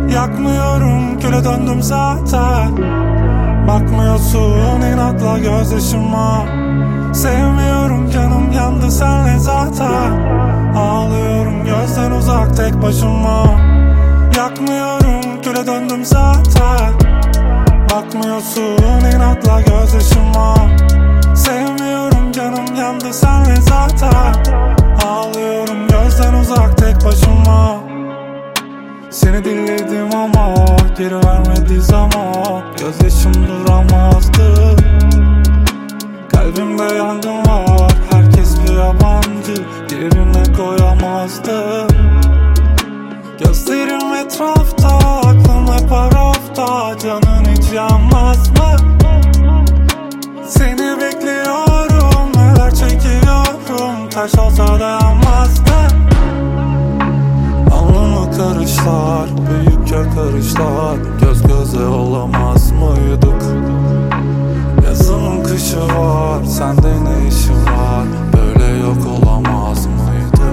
Yakmıyorum, küle döndüm zaten. Bakmıyorsun inatla gözyaşıma. Sevmiyorum, canım yandı senle zaten. Ağlıyorum gözden uzak tek başıma. Yakmıyorum, küle döndüm zaten. Bakmıyorsun inatla gözyaşıma. Sevmiyorum, canım yandı senle zaten. Ağlıyorum gözden uzak tek başıma. Seni dinledim ama geri vermedi zaman. Gözyaşım duramazdı. Kalbimde yangın var, herkes bir yabancı, yerine koyamazdı. Gözlerim etrafta, aklım hep arafta. Canın hiç yanmaz mı? Seni bekliyorum, neler çekiyorum. Taş olsa dayanmaz mı? Alnımı karışlar, büyük karışlar. Göz göze olamaz mıydık? Yazının kışı var, sende ne işin var? Böyle yok olamaz mıydı?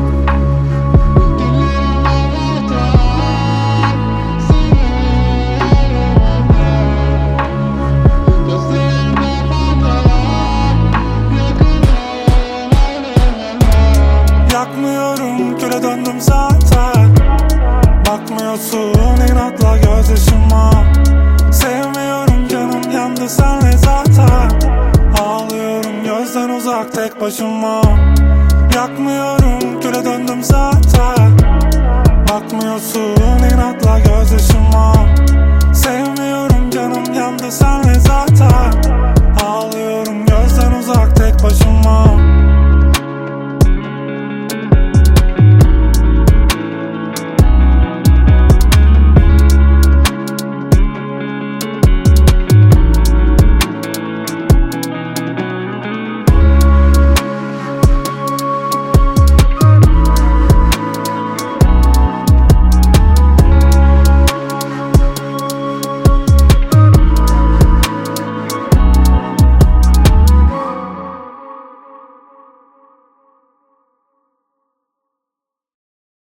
Yakmıyorum, küle döndüm zaten. Bakmıyorsun inatla gözyaşıma. Sevmiyorum, canım yandı senle zaten. Ağlıyorum gözden uzak tek başıma. Yakmıyorum, küle döndüm zaten. Bakmıyorsun inatla